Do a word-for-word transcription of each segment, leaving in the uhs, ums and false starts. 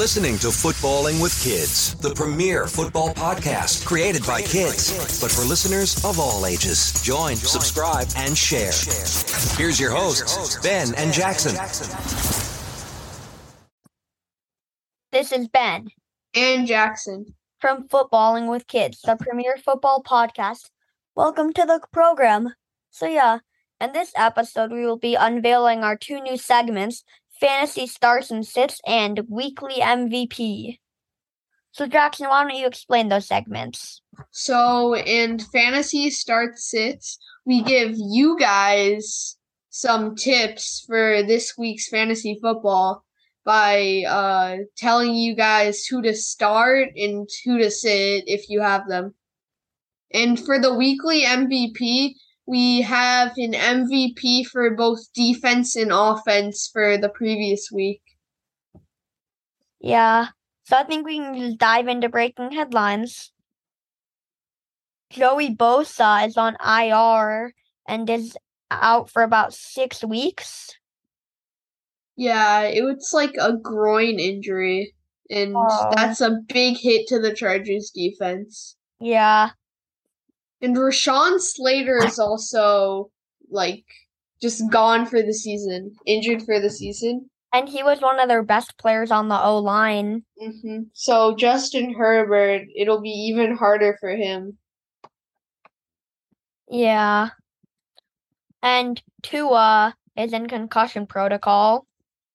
listening to Footballing with Kids, the premier football podcast created by kids, but for listeners of all ages. Join, subscribe, and share. Here's your hosts, Ben and Jackson. This is Ben and Jackson from Footballing with Kids, the premier football podcast. Welcome to the program. So yeah, in this episode, we will be unveiling our two new segments, Fantasy Starts and Sits and Weekly M V P. So Jackson, why don't you explain those segments? So in Fantasy Starts Sits, we give you guys some tips for this week's fantasy football by uh, telling you guys who to start and who to sit if you have them. And for the weekly M V P, we have an M V P for both defense and offense for the previous week. Yeah, so I think we can just dive into breaking headlines. Joey Bosa is on I R and is out for about six weeks. Yeah, it was like a groin injury, and Oh. that's a big hit to the Chargers defense. Yeah. And Rashawn Slater is also, like, just gone for the season, injured for the season. And he was one of their best players on the O-line. Mm-hmm. So Justin Herbert, it'll be even harder for him. Yeah. And Tua is in concussion protocol.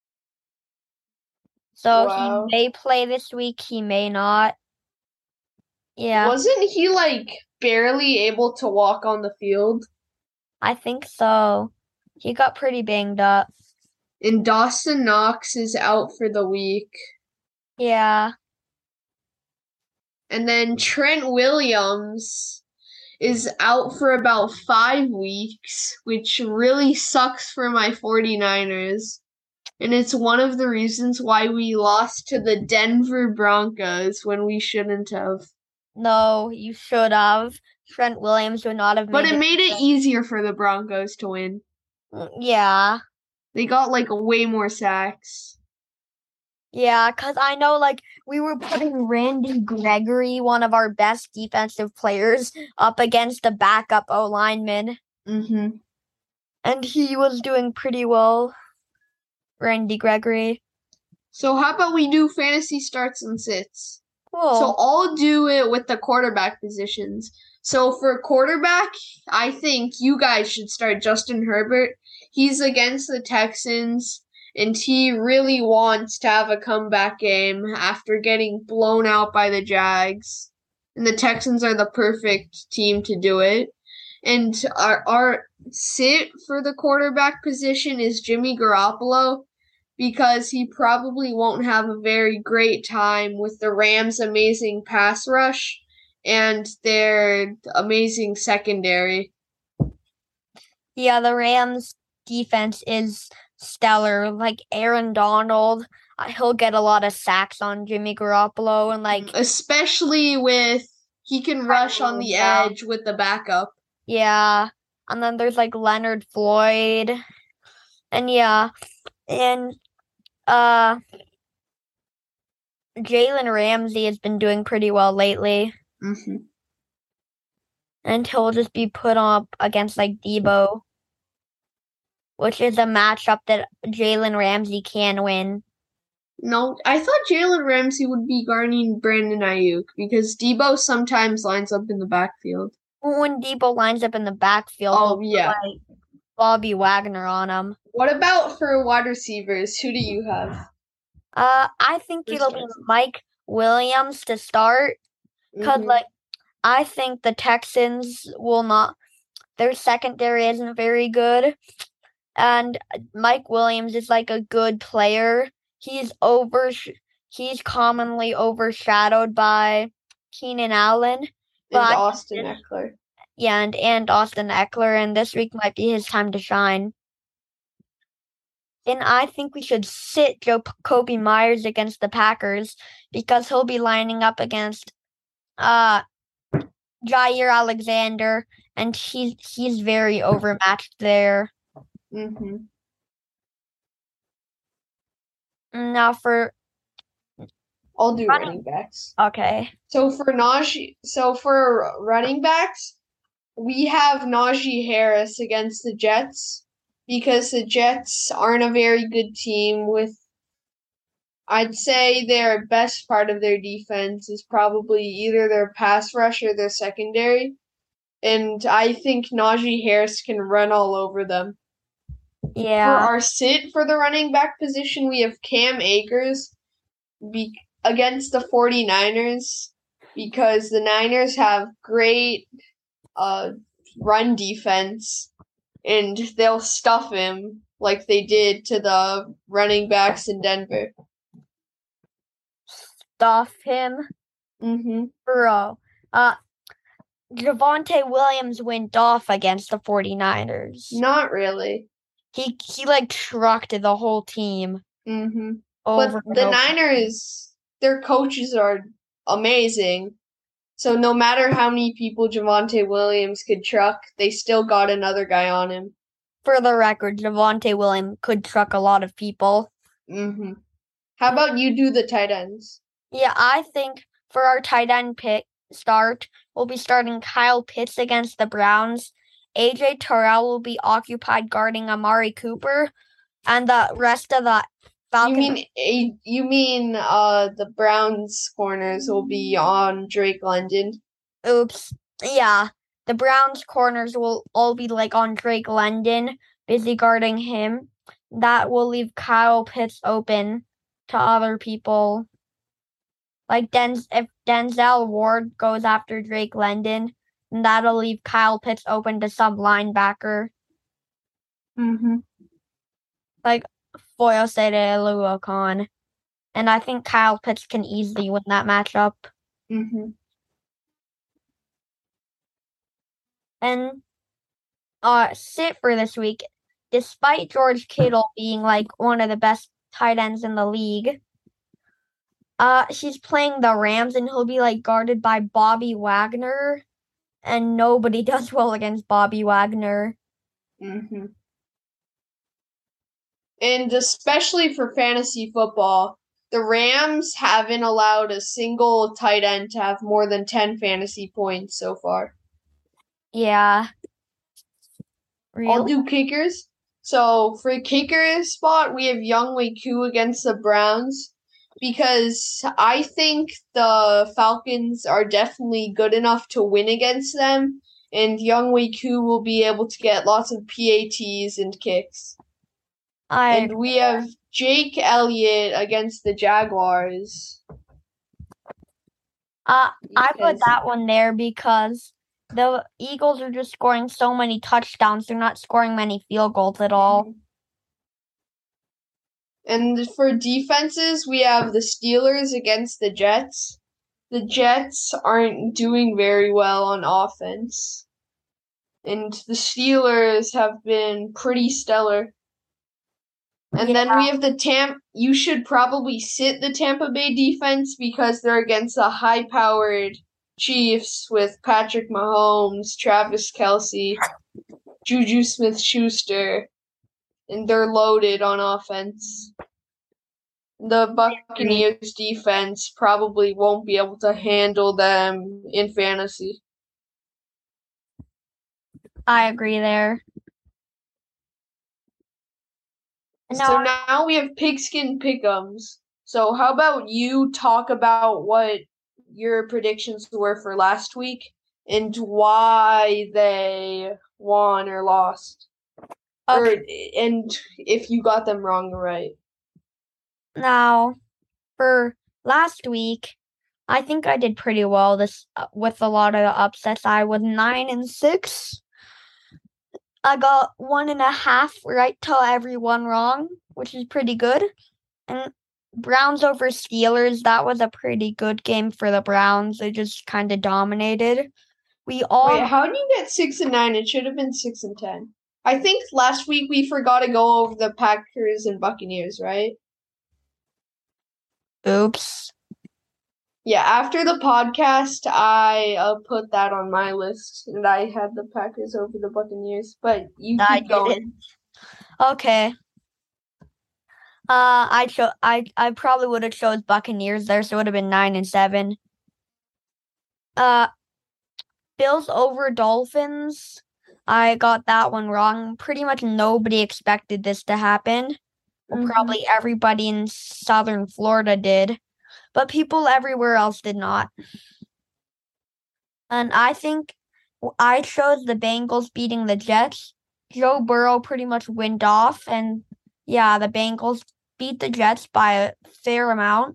So Wow. he may play this week, he may not. Yeah. Wasn't he, like, barely able to walk on the field? I think so. He got pretty banged up. And Dawson Knox is out for the week. Yeah. And then Trent Williams is out for about five weeks, which really sucks for my 49ers. And it's one of the reasons why we lost to the Denver Broncos when we shouldn't have. No, you should have. Trent Williams would not have made But it it made it easier for the Broncos to win. Yeah. They got, like, way more sacks. Yeah, because I know, like, we were putting Randy Gregory, one of our best defensive players, up against the backup O-lineman. Mm-hmm. And he was doing pretty well, Randy Gregory. So how about we do fantasy starts and sits? Cool. So I'll do it with the quarterback positions. So for quarterback, I think you guys should start Justin Herbert. He's against the Texans, and he really wants to have a comeback game after getting blown out by the Jags. And the Texans are the perfect team to do it. And our, our sit for the quarterback position is Jimmy Garoppolo, because he probably won't have a very great time with the Rams' amazing pass rush and their amazing secondary. Yeah, the Rams' defense is stellar. Like, Aaron Donald, uh, he'll get a lot of sacks on Jimmy Garoppolo. and like Especially with, he can rush on the yeah. edge with the backup. Yeah, and then there's, like, Leonard Floyd. And, yeah, and uh, Jalen Ramsey has been doing pretty well lately. Mm-hmm. And he'll just be put up against, like, Debo, which is a matchup that Jalen Ramsey can win. No, I thought Jalen Ramsey would be guarding Brandon Ayuk because Debo sometimes lines up in the backfield. When Debo lines up in the backfield, oh yeah, like Bobby Wagner on him. What about for wide receivers? Who do you have? Uh, I think Who's it'll be next? Mike Williams to start because, Mhm. like, I think the Texans will not. Their secondary isn't very good, and Mike Williams is like a good player. He's over. He's commonly overshadowed by Keenan Allen. And But Austin Eckler. Yeah, and, and Austin Eckler, and this week might be his time to shine. And I think we should sit Joe Kobe Myers against the Packers because he'll be lining up against uh Jair Alexander, and he's he's very overmatched there. Mm-hmm. Now for I'll do Running- running backs. Okay. So for Najee, so for running backs, we have Najee Harris against the Jets because the Jets aren't a very good team with, I'd say their best part of their defense is probably either their pass rush or their secondary. And I think Najee Harris can run all over them. Yeah. For our sit for the running back position, we have Cam Akers be- against the 49ers because the Niners have great uh, run defense, and they'll stuff him like they did to the running backs in Denver. Stuff him. Mm-hmm. Bro. Uh, Javonte Williams went off against the 49ers. Not really. He, he like, trucked the whole team. Mm-hmm. Over But the over. Niners, their coaches are amazing. So no matter how many people Javonte Williams could truck, they still got another guy on him. For the record, Javonte Williams could truck a lot of people. Mm-hmm. How about you do the tight ends? Yeah, I think for our tight end pick start, we'll be starting Kyle Pitts against the Browns. A J Terrell will be occupied guarding Amari Cooper, and the rest of the Falcons. You mean a, you mean uh the Browns corners will be on Drake London? Oops. Yeah, the Browns corners will all be like on Drake London, busy guarding him. That will leave Kyle Pitts open to other people. Like Denz- if Denzel Ward goes after Drake London, then that'll leave Kyle Pitts open to some linebacker. Mm-hmm. Like Foyosade Aluakon. And I think Kyle Pitts can easily win that matchup. Mm-hmm. And uh sit for this week, despite George Kittle being like one of the best tight ends in the league, uh he's playing the Rams and he'll be like guarded by Bobby Wagner, and nobody does well against Bobby Wagner. Mm-hmm. And especially for fantasy football, the Rams haven't allowed a single tight end to have more than ten fantasy points so far. Yeah. Really? I'll do kickers. So for kicker spot, we have Younghoe Koo against the Browns because I think the Falcons are definitely good enough to win against them, and Younghoe Koo will be able to get lots of P A Ts and kicks. I And we have Jake Elliott against the Jaguars. uh I put because- that one there because the Eagles are just scoring so many touchdowns. They're not scoring many field goals at all. And for defenses, we have the Steelers against the Jets. The Jets aren't doing very well on offense. And the Steelers have been pretty stellar. And then we have the Tampa. You should probably sit the Tampa Bay defense because they're against the high-powered Chiefs with Patrick Mahomes, Travis Kelce, Juju Smith-Schuster, and they're loaded on offense. The Buccaneers defense probably won't be able to handle them in fantasy. I agree there. And So now, now we have pigskin pick'ems. So how about you talk about what your predictions were for last week and why they won or lost, okay, or and if you got them wrong or right. now for last week, I think I did pretty well this uh, with a lot of the upsets. I was nine and six. I got one and a half right to every one wrong, which is pretty good. And Browns over Steelers, that was a pretty good game for the Browns. They just kind of dominated. We all Wait, how did you get six and nine? It should have been six and ten. I think last week we forgot to go over the Packers and Buccaneers, right? oops. Yeah, after the podcast, I uh, put that on my list, and I had the Packers over the Buccaneers. But you I keep going. didn't. Okay. Uh, I cho- I I probably would have chose Buccaneers there, so it would have been nine and seven. Uh, Bills over Dolphins. I got that one wrong. Pretty much nobody expected this to happen. Well, Mhm. probably everybody in Southern Florida did, but people everywhere else did not. And I think I chose the Bengals beating the Jets. Joe Burrow pretty much went off, and yeah, the Bengals beat the Jets by a fair amount.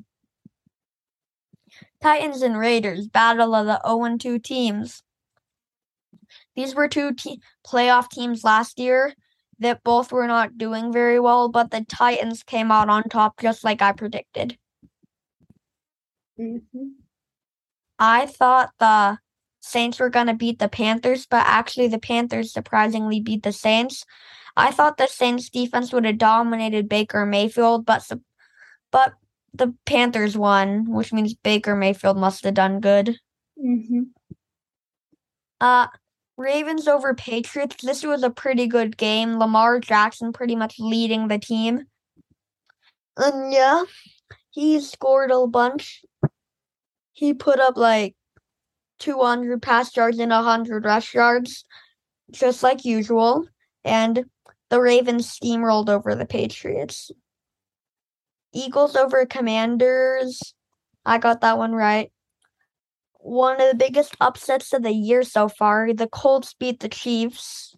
Titans and Raiders, battle of the oh and two teams. These were two te- playoff teams last year that both were not doing very well, but the Titans came out on top just like I predicted. Mm-hmm. I thought the Saints were going to beat the Panthers, but actually the Panthers surprisingly beat the Saints. I thought the Saints defense would have dominated Baker Mayfield, but but the Panthers won, which means Baker Mayfield must have done good. Mm-hmm. Uh, Ravens over Patriots. This was a pretty good game. Lamar Jackson pretty much leading the team. And yeah, he scored a bunch. He put up like two hundred pass yards and one hundred rush yards, just like usual. And the Ravens steamrolled over the Patriots. Eagles over Commanders. I got that one right. One of the biggest upsets of the year so far. The Colts beat the Chiefs.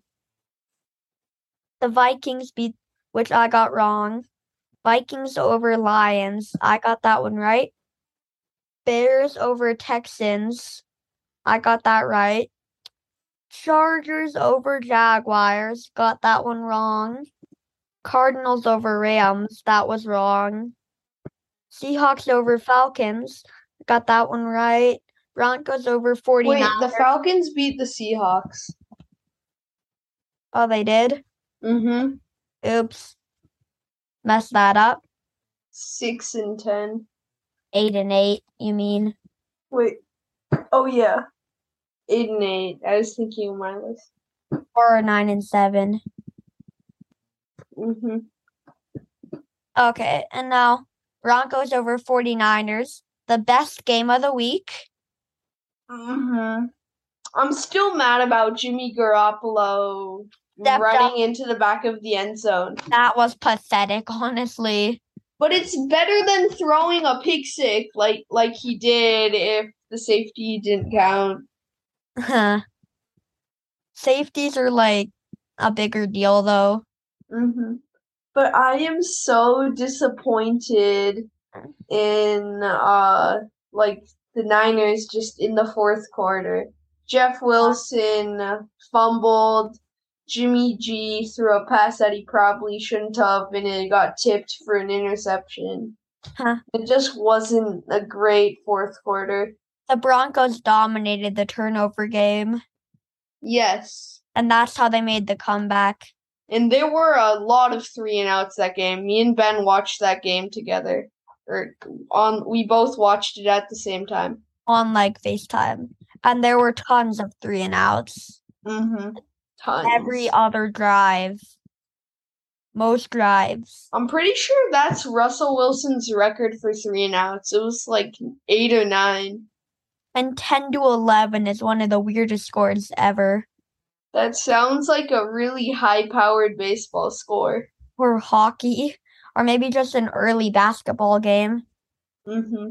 The Vikings beat, which I got wrong. Vikings over Lions. I got that one right. Bears over Texans. I got that right. Chargers over Jaguars. Got that one wrong. Cardinals over Rams. That was wrong. Seahawks over Falcons. Got that one right. Broncos over forty-niners. Wait, the Falcons beat the Seahawks. Oh, they did? Mm-hmm. Oops. Messed that up. Six and ten. Eight and eight, you mean? Wait. Oh, yeah. Eight and eight. I was thinking of my list. Or nine and seven. Mm-hmm. Okay, and now Broncos over forty-niners. The best game of the week. Mm-hmm. I'm still mad about Jimmy Garoppolo Stepped running up. into the back of the end zone. That was pathetic, honestly. But it's better than throwing a pick six like like he did if the safety didn't count. Safeties are like a bigger deal, though. Mm-hmm. But I am so disappointed in uh like the Niners just in the fourth quarter. Jeff Wilson fumbled. Jimmy G threw a pass that he probably shouldn't have, and it got tipped for an interception. Huh. It just wasn't a great fourth quarter. The Broncos dominated the turnover game. Yes. And that's how they made the comeback. And there were a lot of three and outs that game. Me and Ben watched that game together. Or on we both watched it at the same time. On like FaceTime. And there were tons of three and outs. Mm-hmm. Tons. Every other drive. Most drives. I'm pretty sure that's Russell Wilson's record for three and outs. It was like eight or nine. And ten to eleven is one of the weirdest scores ever. That sounds like a really high-powered baseball score. Or hockey. Or maybe just an early basketball game. Mm-hmm.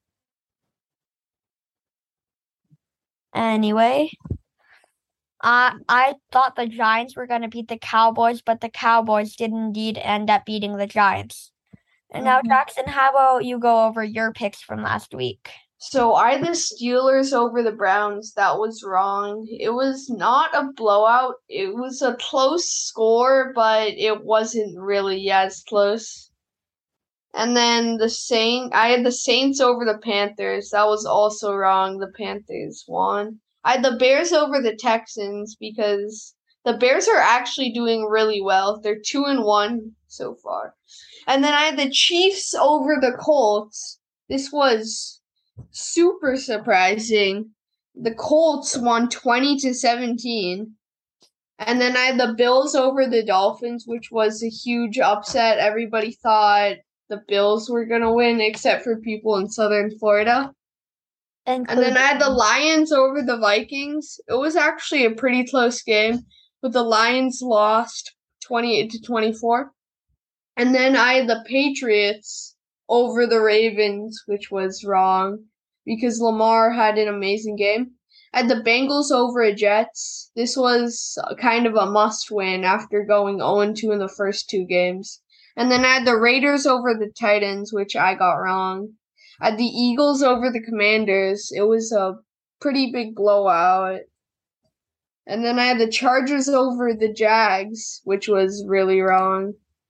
Anyway. I I thought the Giants were going to beat the Cowboys, but the Cowboys did indeed end up beating the Giants. And now, Mhm. Jackson, how about you go over your picks from last week? So I had the Steelers over the Browns. That was wrong. It was not a blowout. It was a close score, but it wasn't really as close. And then the Saint, I had the Saints over the Panthers. That was also wrong. The Panthers won. I had the Bears over the Texans because the Bears are actually doing really well. They're two and one so far. And then I had the Chiefs over the Colts. This was super surprising. The Colts won twenty to seventeen. And then I had the Bills over the Dolphins, which was a huge upset. Everybody thought the Bills were going to win, except for people in Southern Florida. And then I had the Lions over the Vikings. It was actually a pretty close game, but the Lions lost twenty-eight to twenty-four. And then I had the Patriots over the Ravens, which was wrong because Lamar had an amazing game. I had the Bengals over the Jets. This was kind of a must-win after going oh and two in the first two games. And then I had the Raiders over the Titans, which I got wrong. I had the Eagles over the Commanders. It was a pretty big blowout. And then I had the Chargers over the Jags, which was really wrong.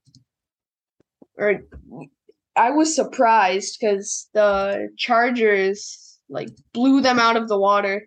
Or I was surprised because the Chargers like blew them out of the water.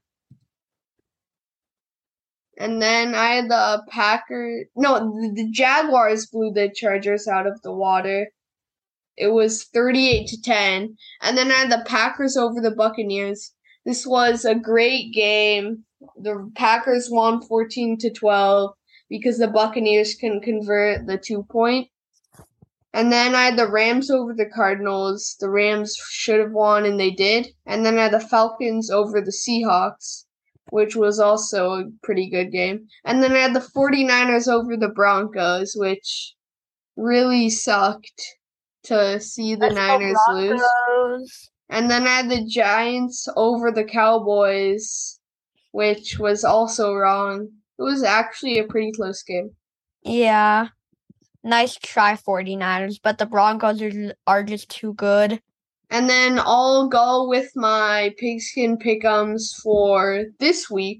And then I had the Packers. No, the, the Jaguars blew the Chargers out of the water. It was thirty-eight to ten. And then I had the Packers over the Buccaneers. This was a great game. The Packers won fourteen to twelve because the Buccaneers couldn't convert the two-point. And then I had the Rams over the Cardinals. The Rams should have won, and they did. And then I had the Falcons over the Seahawks, which was also a pretty good game. And then I had the 49ers over the Broncos, which really sucked to see the Let's go Niners lose. Broncos. And then I had the Giants over the Cowboys, which was also wrong. It was actually a pretty close game. Yeah. Nice try, 49ers, but the Broncos are, are just too good. And then I'll go with my pigskin pick'ems for this week.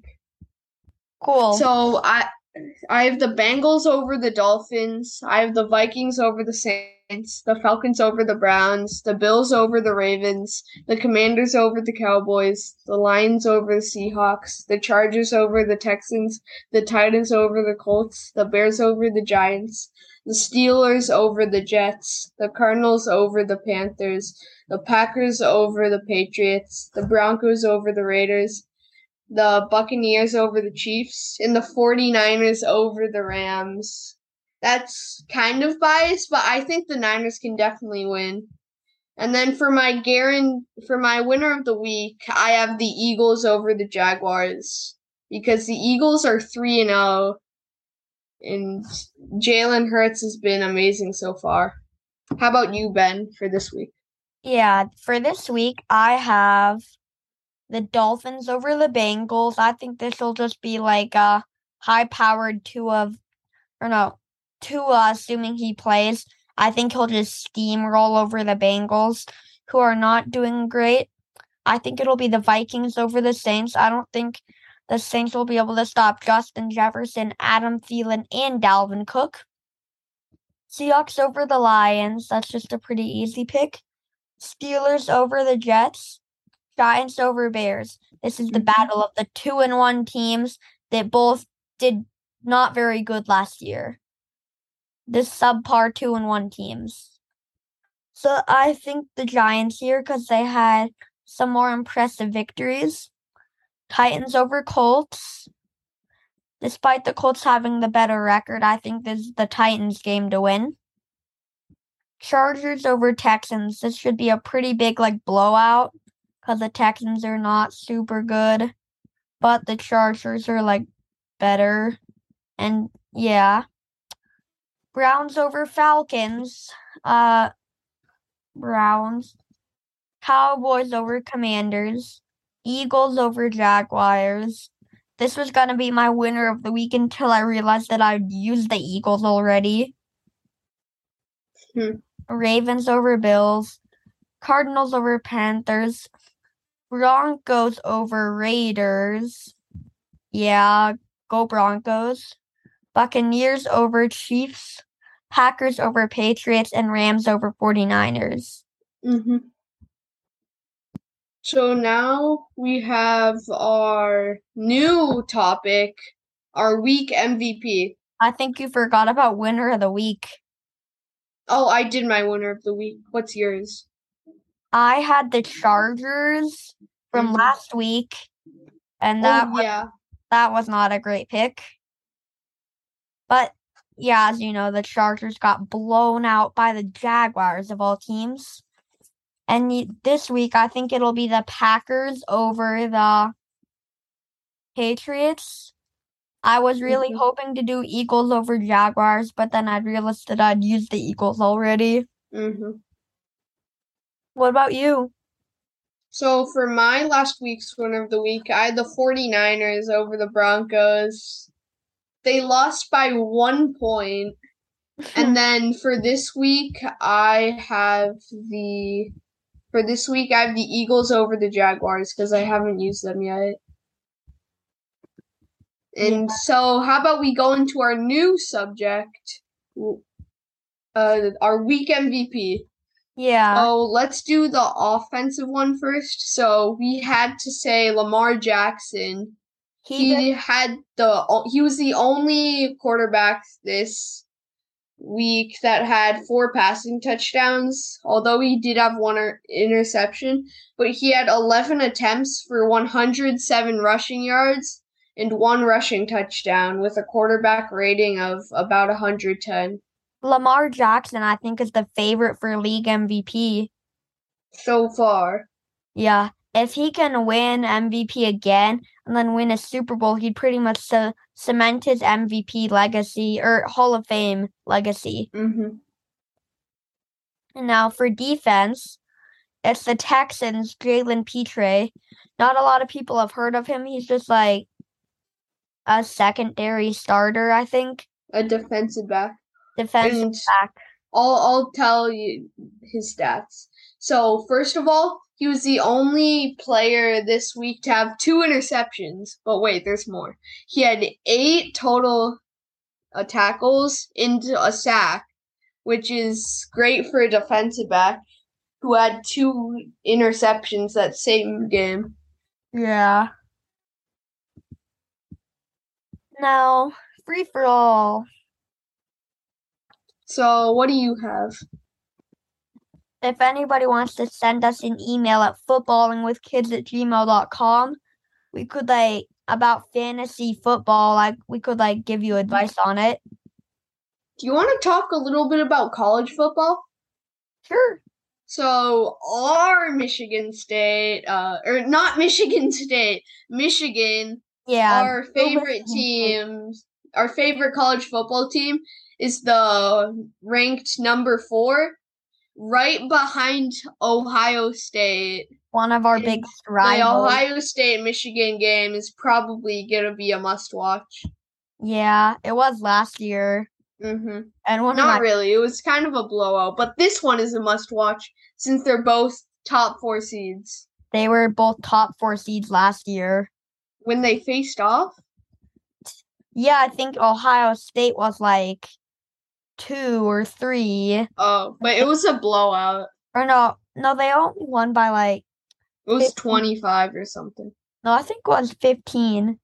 Cool. So I I have the Bengals over the Dolphins. I have the Vikings over the Saints, the Falcons over the Browns, the Bills over the Ravens, the Commanders over the Cowboys, the Lions over the Seahawks, the Chargers over the Texans, the Titans over the Colts, the Bears over the Giants, the Steelers over the Jets, the Cardinals over the Panthers, the Packers over the Patriots, the Broncos over the Raiders, the Buccaneers over the Chiefs, and the 49ers over the Rams. That's kind of biased, but I think the Niners can definitely win. And then for my Garen, for my winner of the week, I have the Eagles over the Jaguars because the Eagles are three and oh, and Jalen Hurts has been amazing so far. How about you, Ben, for this week? Yeah, for this week, I have the Dolphins over the Bengals. I think this will just be like a high-powered two of, or no, Tua, assuming he plays. I think he'll just steamroll over the Bengals, who are not doing great. I think it'll be the Vikings over the Saints. I don't think the Saints will be able to stop Justin Jefferson, Adam Thielen, and Dalvin Cook. Seahawks over the Lions. That's just a pretty easy pick. Steelers over the Jets. Giants over Bears. This is the battle of the two and one teams that both did not very good last year. The subpar two and one teams. So I think the Giants here because they had some more impressive victories. Titans over Colts. Despite the Colts having the better record, I think this is the Titans game to win. Chargers over Texans. This should be a pretty big like blowout because the Texans are not super good, but the Chargers are like better. And yeah. Browns over Falcons. Uh Browns. Cowboys over Commanders. Eagles over Jaguars. This was going to be my winner of the week until I realized that I'd used the Eagles already. Hmm. Ravens over Bills. Cardinals over Panthers. Broncos over Raiders. Yeah, go Broncos. Buccaneers over Chiefs. Packers over Patriots. And Rams over 49ers. Mm-hmm. So now we have our new topic, our week M V P. I think you forgot about winner of the week. Oh, I did my winner of the week. What's yours? I had the Chargers from Mhm. last week, and that oh, was, yeah. that was not a great pick. But yeah, as you know, the Chargers got blown out by the Jaguars of all teams. And y- this week, I think it'll be the Packers over the Patriots. I was really Mhm. hoping to do Eagles over Jaguars, but then I realized that I'd used the Eagles already. Mhm. What about you? So for my last week's winner of the week, I had the 49ers over the Broncos. They lost by one point. And then for this week, I have the for this week I have the Eagles over the Jaguars because I haven't used them yet. Yeah. And so, how about we go into our new subject, uh, our week M V P. Yeah. So let's do the offensive one first. So we had to say Lamar Jackson. He He did. had the he was the only quarterback this week that had four passing touchdowns, although he did have one er- interception, but he had eleven attempts for one hundred seven rushing yards and one rushing touchdown with a quarterback rating of about one hundred ten. Lamar Jackson, I think, is the favorite for league M V P. So far. Yeah. If he can win M V P again and then win a Super Bowl, he'd pretty much ce- cement his M V P legacy or Hall of Fame legacy. Mm-hmm. And now for defense, it's the Texans, Jalen Petre. Not a lot of people have heard of him. He's just like a secondary starter, I think. A defensive back. Defensive And back. I'll, I'll tell you his stats. So, first of all, he was the only player this week to have two interceptions. But wait, there's more. He had eight total uh, tackles into a sack, which is great for a defensive back who had two interceptions that same game. Yeah. Now, free for all. So, what do you have? If anybody wants to send us an email at footballingwithkids at gmail dot com, we could like about fantasy football, like we could like give you advice on it. Do you want to talk a little bit about college football? Sure. So our Michigan State, uh, or not Michigan State, Michigan, Yeah. our favorite team, our favorite college football team is the ranked number four, right behind Ohio State. One of our And big the rivals. Ohio State Michigan game is probably gonna be a must watch. Yeah, it was last year. Mm-hmm. And one Not of my really. It was kind of a blowout, but this one is a must watch since they're both top four seeds. they were both top four seeds last year. When they faced off? Yeah, I think Ohio State was like two or three. Oh, but it was a blowout. Or no, no, they only won by like It was fifteen. twenty-five or something. No, I think it was fifteen.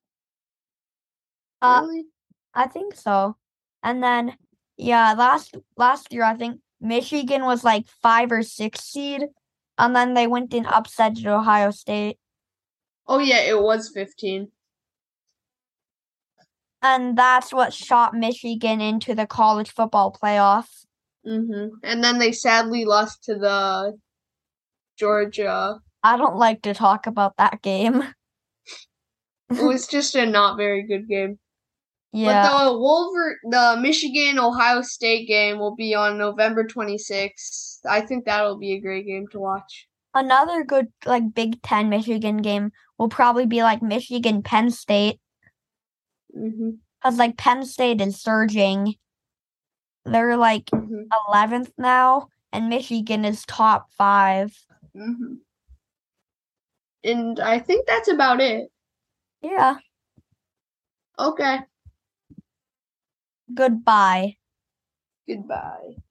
Uh, Really? I think so. And then, yeah, last last year I think Michigan was like five or six seed, and then they went and upset Ohio State, Oh yeah, it was fifteen. and that's what shot Michigan into the college football playoff. Mm-hmm. And then they sadly lost to the Georgia. I don't like to talk about that game. It was just a not very good game. Yeah, But the Wolver the Michigan Ohio State game will be on November twenty-sixth. I think that'll be a great game to watch. another good like Big Ten Michigan game will probably be like Michigan Penn State, Mm-hmm. because like Penn State is surging. They're like Mm-hmm. eleventh now, and Michigan is top five. Mm-hmm. And I think that's about it. Yeah. Okay. Goodbye. Goodbye.